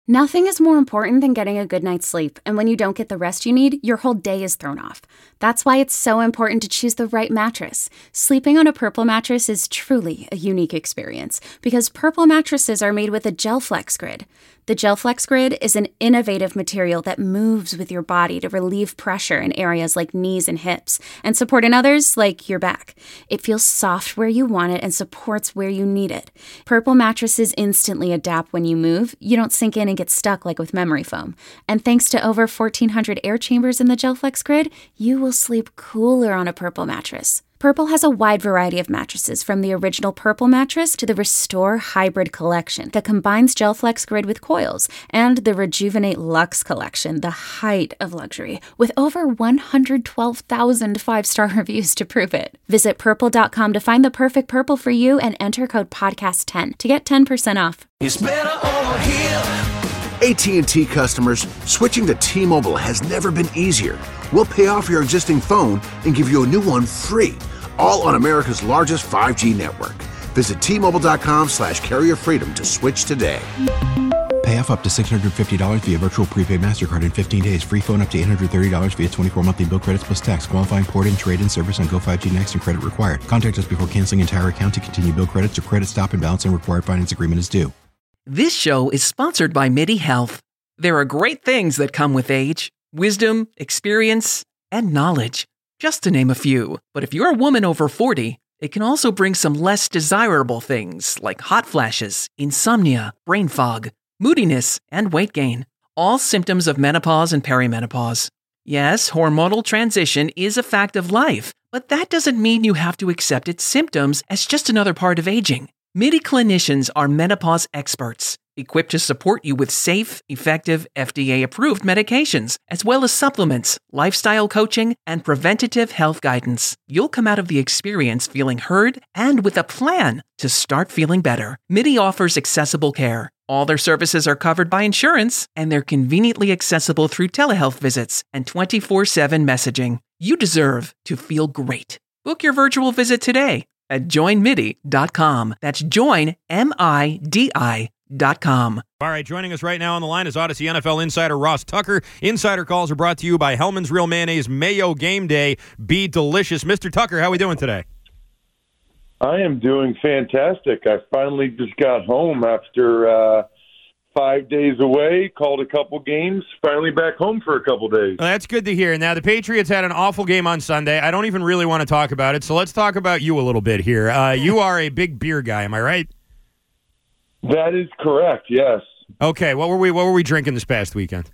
Nothing is more important than getting a good night's sleep, and when you don't get the rest you need, your whole day is thrown off. That's why it's so important to choose the right mattress. Sleeping on a Purple mattress is truly a unique experience, because Purple mattresses are made with a GelFlex Grid. The GelFlex Grid is an innovative material that moves with your body to relieve pressure in areas like knees and hips, and support in others like your back. It feels soft where you want it and supports where you need it. Purple mattresses instantly adapt when you move. You don't sink in and get stuck like with memory foam. And thanks to over 1,400 air chambers in the GelFlex Grid, you will sleep cooler on a Purple mattress. Purple has a wide variety of mattresses, from the original Purple mattress to the Restore Hybrid collection that combines GelFlex Grid with coils, and the Rejuvenate Luxe collection, the height of luxury, with over 112,000 five-star reviews to prove it. Visit purple.com to find the perfect Purple for you and enter code podcast10 to get 10% off. It's better over here. AT&T customers, switching to T-Mobile has never been easier. We'll pay off your existing phone and give you a new one free, all on America's largest 5G network. Visit T-Mobile.com/carrier freedom to switch today. Pay off up to $650 via virtual prepaid MasterCard in 15 days. Free phone up to $830 via 24 monthly bill credits plus tax. Qualifying port and trade-in service on Go5G Next and credit required. Contact us before canceling entire account to continue bill credits or credit stop and balance and required finance agreement is due. This show is sponsored by MIDI Health. There are great things that come with age: wisdom, experience, and knowledge, just to name a few. But if you're a woman over 40, it can also bring some less desirable things like hot flashes, insomnia, brain fog, moodiness, and weight gain. All symptoms of menopause and perimenopause. Yes, hormonal transition is a fact of life, but that doesn't mean you have to accept its symptoms as just another part of aging. MIDI clinicians are menopause experts, equipped to support you with safe, effective, FDA-approved medications, as well as supplements, lifestyle coaching, and preventative health guidance. You'll come out of the experience feeling heard and with a plan to start feeling better. MIDI offers accessible care. All their services are covered by insurance, and they're conveniently accessible through telehealth visits and 24/7 messaging. You deserve to feel great. Book your virtual visit today at joinmidi.com. That's joinmidi.com. All right, joining us right now on the line is Odyssey NFL insider Ross Tucker. Insider calls are brought to you by Hellman's Real Mayonnaise Mayo Game Day. Be delicious. Mr. Tucker, how are we doing today? I am doing fantastic. I finally just got home after 5 days away, called a couple games, finally back home for a couple days. Well, that's good to hear. Now, the Patriots had an awful game on Sunday. I don't even really want to talk about it, so let's talk about you a little bit here. You are a big beer guy, am I right? That is correct, yes. Okay, what were we drinking this past weekend?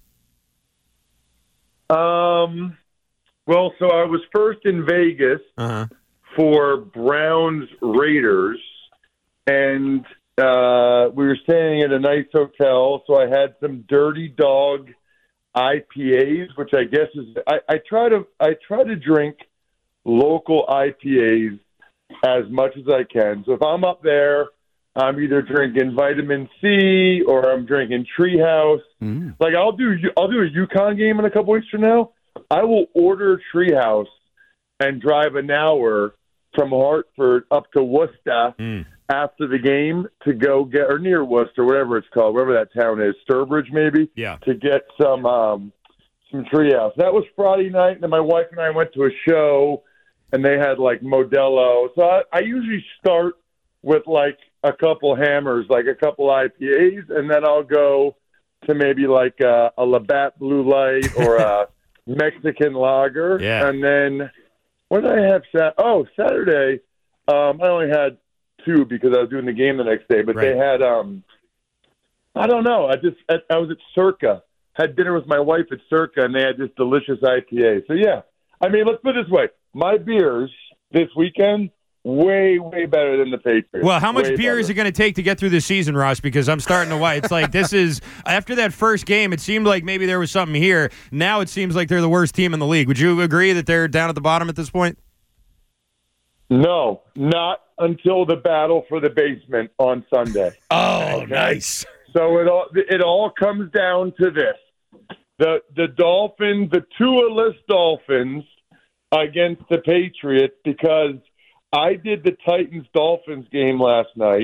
Well, so I was first in Vegas for Browns Raiders, and we were staying at a nice hotel, so I had some Dirty Dog IPAs, which I guess is I try to drink local IPAs as much as I can. So if I'm up there, I'm either drinking Vitamin C or I'm drinking Treehouse. Like I'll do a Yukon game in a couple weeks from now. I will order Treehouse and drive an hour from Hartford up to Worcester after the game to go get, or near Worcester, whatever it's called, wherever that town is, Sturbridge maybe, to get some Treehouse. That was Friday night, and then my wife and I went to a show, and they had like Modelo. So I usually start with like a couple hammers, like a couple IPAs, and then I'll go to maybe like a Labatt Blue Light or a Mexican lager. And then what did I have? Saturday, I only had two because I was doing the game the next day, but they had, I don't know. I was at Circa, had dinner with my wife at Circa, and they had this delicious IPA. So yeah, I mean, let's put it this way. My beers this weekend, way, way better than the Patriots. Well, how much beer is it going to take to get through this season, Ross? Because I'm starting to it's like this is, after that first game, it seemed like maybe there was something here. Now it seems like they're the worst team in the league. Would you agree that they're down at the bottom at this point? No, not until the battle for the basement on Sunday. Oh, nice. So it all comes down to this. The Dolphins, the Tua-less Dolphins against the Patriots, because I did the Titans-Dolphins game last night,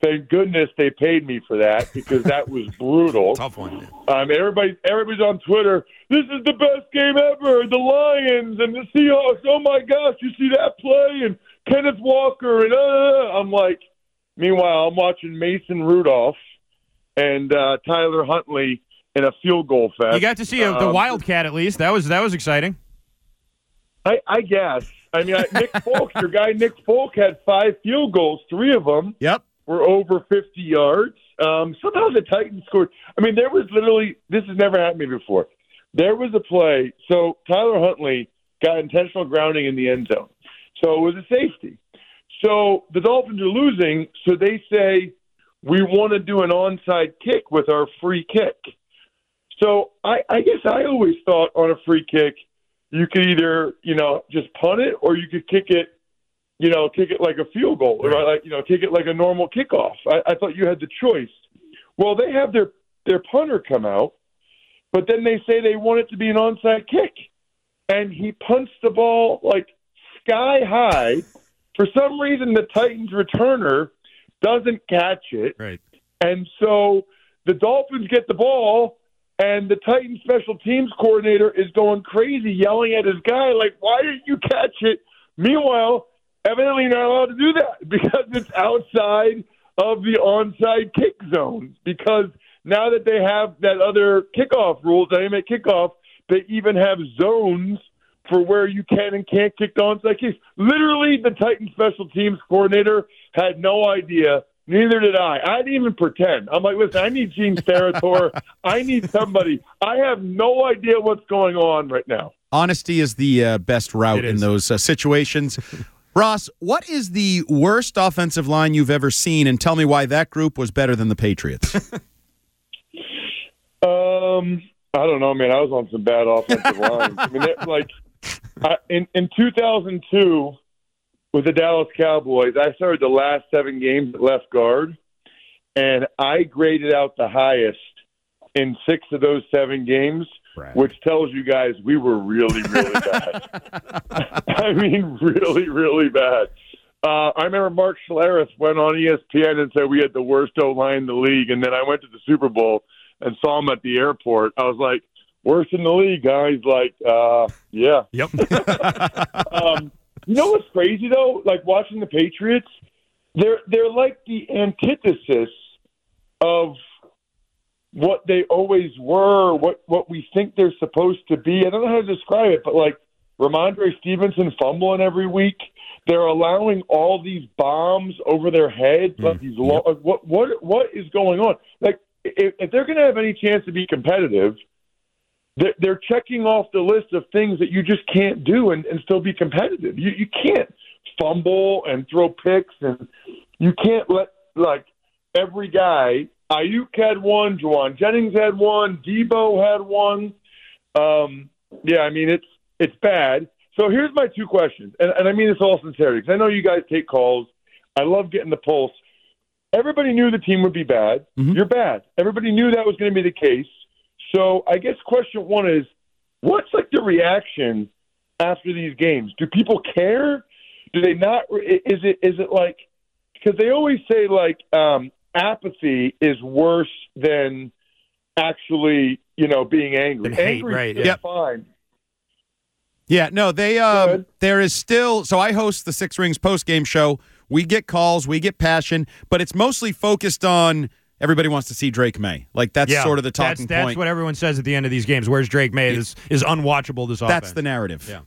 Thank goodness they paid me for that because that was brutal. Tough one. Everybody's on Twitter. This is the best game ever. The Lions and the Seahawks. Oh my gosh, you see that play and Kenneth Walker and I'm like. Meanwhile, I'm watching Mason Rudolph and Tyler Huntley in a field goal fest. You got to see the Wildcat at least. That was exciting. I guess. I mean, Nick Folk, your guy Nick Folk had 5 field goals. 3 of them were over 50 yards. Somehow the Titans scored. I mean, there was literally – this has never happened to me before. There was a play. So Tyler Huntley got intentional grounding in the end zone. So it was a safety. So the Dolphins are losing, so they say, we want to do an onside kick with our free kick. So I guess I always thought on a free kick, you could either, just punt it or you could kick it like a field goal, or kick it like a normal kickoff. I thought you had the choice. Well, they have their punter come out, but then they say they want it to be an onside kick. And he punts the ball like sky high. For some reason, the Titans returner doesn't catch it. Right. And so the Dolphins get the ball, and the Titans special teams coordinator is going crazy, yelling at his guy, like, why didn't you catch it? Meanwhile, evidently you're not allowed to do that because it's outside of the onside kick zone. Because now that they have that other kickoff rule, dynamic kickoff, they even have zones for where you can and can't kick the onside kicks. Literally, the Titans special teams coordinator had no idea. Neither did I. I didn't even pretend. I'm like, listen, I need Gene Steratore. I need somebody. I have no idea what's going on right now. Honesty is the best route in those situations. Ross, what is the worst offensive line you've ever seen, and tell me why that group was better than the Patriots? I don't know, man. I was on some bad offensive lines. I mean, in 2002 with the Dallas Cowboys, I started the last 7 games at left guard, and I graded out the highest in 6 of those 7 games, which tells you guys we were really, really bad. I mean, really, really bad. I remember Mark Schlereth went on ESPN and said we had the worst O-line in the league, and then I went to the Super Bowl and saw him at the airport. I was like, worst in the league, guys. Like, yeah. Yep. You know what's crazy, though? Like, watching the Patriots, they're like the antithesis of what they always were, what we think they're supposed to be. I don't know how to describe it, but, like, Ramondre Stevenson fumbling every week. They're allowing all these bombs over their heads. Like these what is going on? Like, if they're going to have any chance to be competitive, they're checking off the list of things that you just can't do and still be competitive. You can't fumble and throw picks, and you can't let, like, every guy. Ayuk had one, Juwan Jennings had one, Debo had one. Yeah, I mean, it's bad. So here's my 2 questions, and I mean this all sincerity, because I know you guys take calls. I love getting the pulse. Everybody knew the team would be bad. Mm-hmm. You're bad. Everybody knew that was going to be the case. So I guess question 1 is, what's like the reaction after these games? Do people care? Do they not? Is it like, because they always say like apathy is worse than actually, being angry. Angry right? is fine. Yeah, no, there is still, so I host the Six Rings postgame show. We get calls, we get passion, but it's mostly focused on everybody wants to see Drake May. Like, that's sort of the talking point. That's what everyone says at the end of these games. Where's Drake May? Is unwatchable, this offense. That's the narrative. Yeah.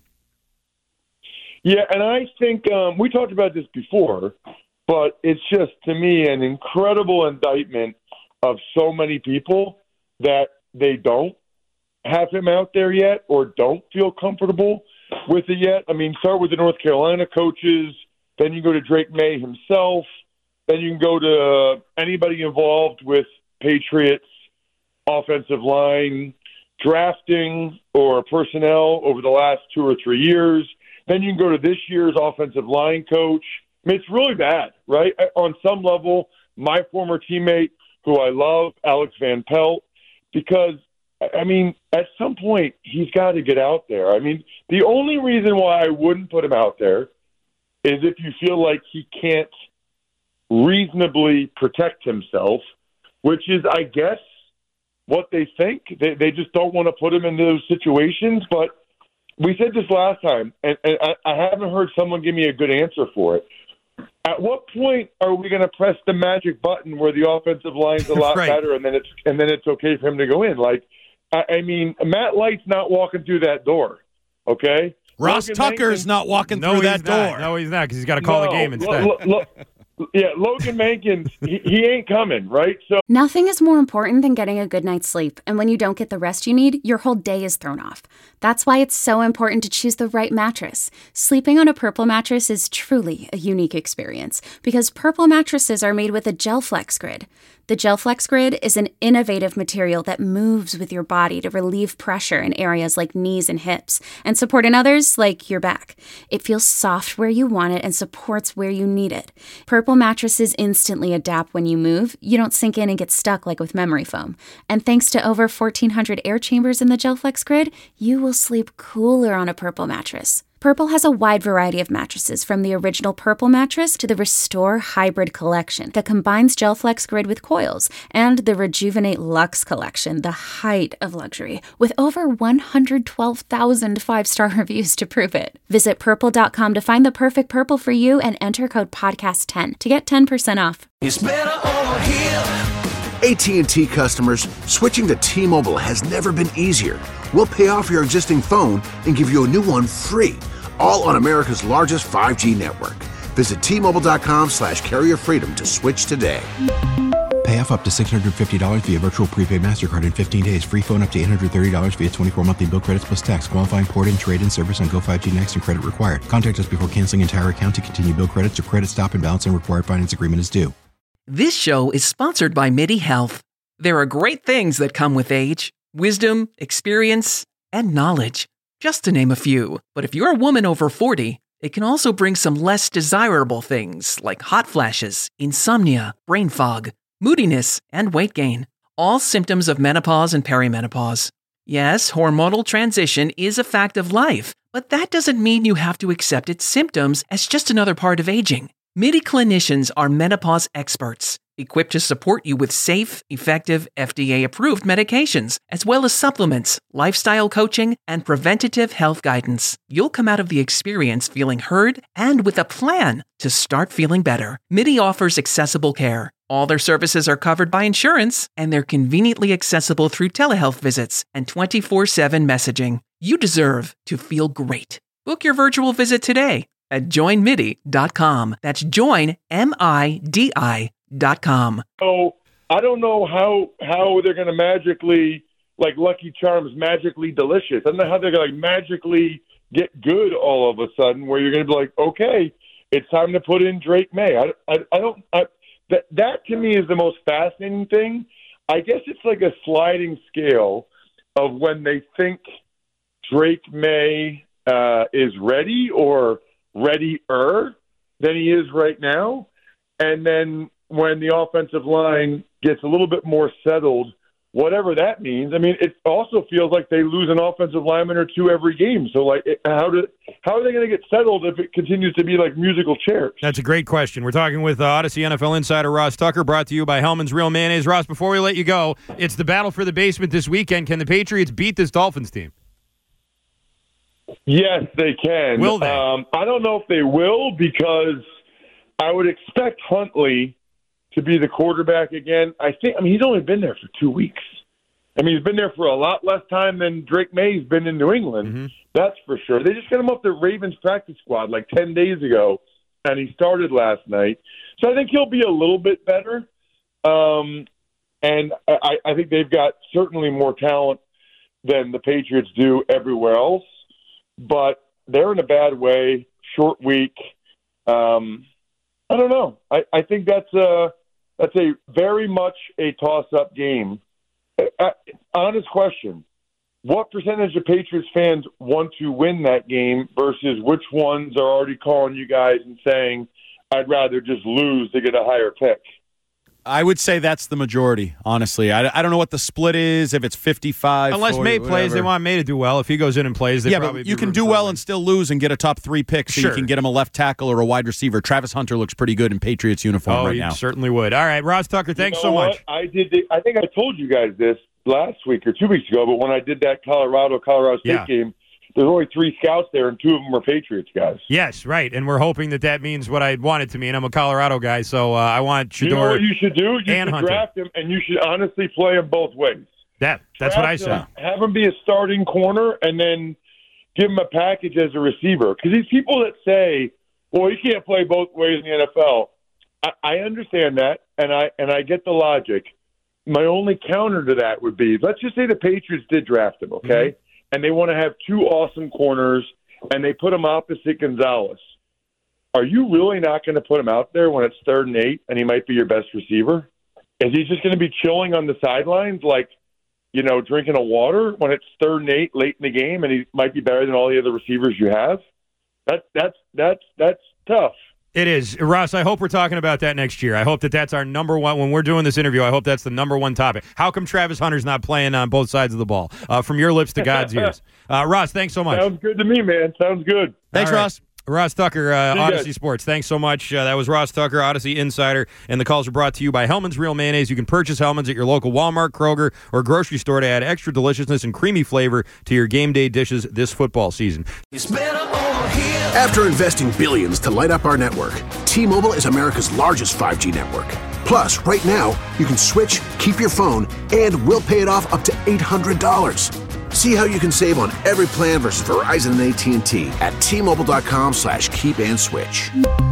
Yeah, and I think we talked about this before, but it's just, to me, an incredible indictment of so many people that they don't have him out there yet or don't feel comfortable with it yet. I mean, start with the North Carolina coaches, then you go to Drake May himself, then you can go to anybody involved with Patriots offensive line drafting or personnel over the last 2 or 3 years. Then you can go to this year's offensive line coach. I mean, it's really bad, right? On some level, my former teammate, who I love, Alex Van Pelt, because, I mean, at some point, he's got to get out there. I mean, the only reason why I wouldn't put him out there is if you feel like he can't reasonably protect himself, which is, I guess, what they think. They just don't want to put him in those situations. But we said this last time, and I haven't heard someone give me a good answer for it. At what point are we going to press the magic button where the offensive line's a lot Right. better, and then it's okay for him to go in? Like, I mean, Matt Light's not walking through that door. Okay, Ross Logan Tucker's Mankins- not walking through that door. No, he's not, because he's got to call the game instead. Logan Mankins, he ain't coming, right? So Nothing is more important than getting a good night's sleep, and when you don't get the rest you need, your whole day is thrown off. That's why it's so important to choose the right mattress. Sleeping on a Purple mattress is truly a unique experience, because Purple mattresses are made with a GelFlex Grid. The GelFlex Grid is an innovative material that moves with your body to relieve pressure in areas like knees and hips, and support in others like your back. It feels soft where you want it and supports where you need it. Purple mattresses instantly adapt when you move. You don't sink in and get stuck like with memory foam. And thanks to over 1,400 air chambers in the GelFlex Grid, you will sleep cooler on a Purple mattress. Purple has a wide variety of mattresses, from the original Purple mattress to the Restore Hybrid collection that combines GelFlex Grid with coils, and the Rejuvenate Luxe collection, the height of luxury, with over 112,000 five-star reviews to prove it. Visit purple.com to find the perfect Purple for you and enter code podcast10 to get 10% off. It's better over here. AT&T customers, switching to T-Mobile has never been easier. We'll pay off your existing phone and give you a new one free, all on America's largest 5G network. Visit T-Mobile.com/carrier freedom to switch today. Pay off up to $650 via virtual prepaid MasterCard in 15 days. Free phone up to $830 via 24 monthly bill credits plus tax. Qualifying port-in, trade-in service on Go 5G Next and credit required. Contact us before canceling entire account to continue bill credits or credit stop and balance and required finance agreement is due. This show is sponsored by MIDI Health. There are great things that come with age: wisdom, experience, and knowledge, just to name a few. But if you're a woman over 40, it can also bring some less desirable things like hot flashes, insomnia, brain fog, moodiness, and weight gain, all symptoms of menopause and perimenopause. Yes, hormonal transition is a fact of life, but that doesn't mean you have to accept its symptoms as just another part of aging. MIDI clinicians are menopause experts, equipped to support you with safe, effective, FDA-approved medications, as well as supplements, lifestyle coaching, and preventative health guidance. You'll come out of the experience feeling heard and with a plan to start feeling better. MIDI offers accessible care. All their services are covered by insurance, and they're conveniently accessible through telehealth visits and 24/7 messaging. You deserve to feel great. Book your virtual visit today at joinmidi.com. That's joinmidi.com. So I don't know how they're going to magically, like Lucky Charms, magically delicious. I don't know how they're going to magically get good all of a sudden, where you're going to be like, okay, it's time to put in Drake May. That to me is the most fascinating thing. I guess it's like a sliding scale of when they think Drake May is ready or readier than he is right now. And then when the offensive line gets a little bit more settled, whatever that means. I mean, it also feels like they lose an offensive lineman or two every game. So, like, how are they going to get settled if it continues to be like musical chairs? That's a great question. We're talking with Odyssey NFL insider Ross Tucker, brought to you by Hellman's Real Mayonnaise. Ross, before we let you go, it's the battle for the basement this weekend. Can the Patriots beat this Dolphins team? Yes, they can. Will they? I don't know if they will, because I would expect Huntley to be the quarterback again. He's only been there for 2 weeks. He's been there for a lot less time than Drake May's been in New England. Mm-hmm. That's for sure. They just got him up the Ravens practice squad like 10 days ago, and he started last night. So I think he'll be a little bit better. And I think they've got certainly more talent than the Patriots do everywhere else. But they're in a bad way, short week. I don't know. I think that's a very much a toss-up game. Honest question. What percentage of Patriots fans want to win that game versus which ones are already calling you guys and saying, I'd rather just lose to get a higher pick? I would say that's the majority, honestly. I don't know what the split is, if it's 55, Unless 40, May plays, whatever. They want May to do well. If he goes in and plays, they probably but you can do well and still lose and get a top 3 pick, so you can get him a left tackle or a wide receiver. Travis Hunter looks pretty good in Patriots uniform right now. Certainly would. All right, Ross Tucker, thanks so much. I think I told you guys this last week or 2 weeks ago, but when I did that Colorado State game, there's only 3 scouts there, and 2 of them were Patriots guys. Yes, right. And we're hoping that means what I want it to mean. I'm a Colorado guy, so I want Shedeur. You know what you should do? You should Hunter. draft him, and you should honestly play him both ways. That's what I said. Have him be a starting corner, and then give him a package as a receiver. Because these people that say, well, he can't play both ways in the NFL, I understand that, and I get the logic. My only counter to that would be, let's just say the Patriots did draft him, okay? Mm-hmm. And they want to have 2 awesome corners, and they put him opposite Gonzalez. Are you really not going to put him out there when it's 3rd and 8 and he might be your best receiver? Is he just going to be chilling on the sidelines like, drinking a water when it's 3rd and 8 late in the game and he might be better than all the other receivers you have? That's tough. It is. Ross, I hope we're talking about that next year. I hope that's our number one. When we're doing this interview, I hope that's the number one topic. How come Travis Hunter's not playing on both sides of the ball? From your lips to God's ears. Ross, thanks so much. Sounds good to me, man. Sounds good. Thanks, Ross. Ross Tucker, Odyssey Sports. Thanks so much. That was Ross Tucker, Odyssey Insider, and the calls are brought to you by Hellman's Real Mayonnaise. You can purchase Hellman's at your local Walmart, Kroger, or grocery store to add extra deliciousness and creamy flavor to your game day dishes this football season. It's better over here. After investing billions to light up our network, T-Mobile is America's largest 5G network. Plus, right now, you can switch, keep your phone, and we'll pay it off up to $800. See how you can save on every plan versus Verizon and AT&T at T-Mobile.com/keep-and-switch.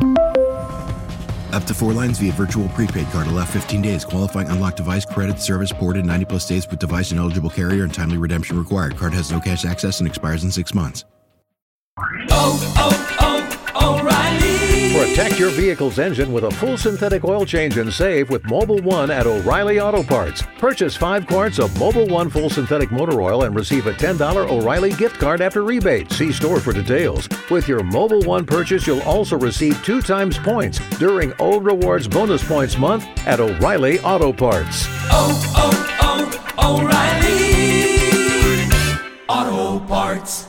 Up to 4 lines via virtual prepaid card. Allow 15 days. Qualifying unlocked device credit service ported 90+ states with device and eligible carrier and timely redemption required. Card has no cash access and expires in 6 months. O'Reilly. Protect your vehicle's engine with a full synthetic oil change and save with Mobil 1 at O'Reilly Auto Parts. Purchase 5 quarts of Mobil 1 full synthetic motor oil and receive a $10 O'Reilly gift card after rebate. See store for details. With your Mobil 1 purchase, you'll also receive 2 times points during O Rewards Bonus Points Month at O'Reilly Auto Parts. O'Reilly Auto Parts.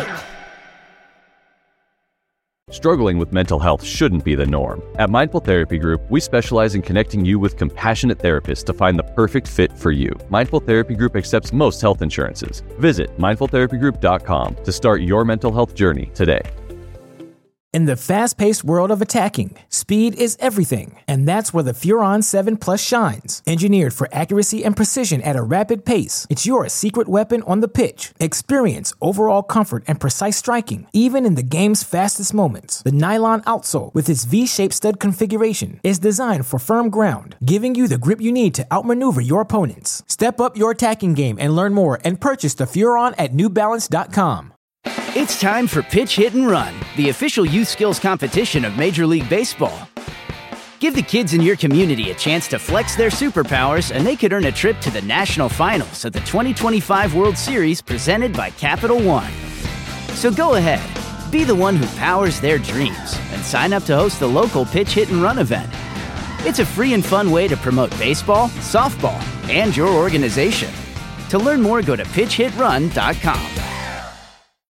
Struggling with mental health shouldn't be the norm. At Mindful Therapy Group, we specialize in connecting you with compassionate therapists to find the perfect fit for you. Mindful Therapy Group accepts most health insurances. Visit mindfultherapygroup.com to start your mental health journey today. In the fast-paced world of attacking, speed is everything, and that's where the Furon 7 Plus shines. Engineered for accuracy and precision at a rapid pace, it's your secret weapon on the pitch. Experience overall comfort and precise striking, even in the game's fastest moments. The nylon outsole, with its V-shaped stud configuration, is designed for firm ground, giving you the grip you need to outmaneuver your opponents. Step up your attacking game and learn more and purchase the Furon at NewBalance.com. It's time for Pitch Hit and Run, the official youth skills competition of Major League Baseball. Give the kids in your community a chance to flex their superpowers, and they could earn a trip to the national finals of the 2025 World Series presented by Capital One. So go ahead, be the one who powers their dreams, and sign up to host the local Pitch Hit and Run event. It's a free and fun way to promote baseball, softball, and your organization. To learn more, go to pitchhitrun.com.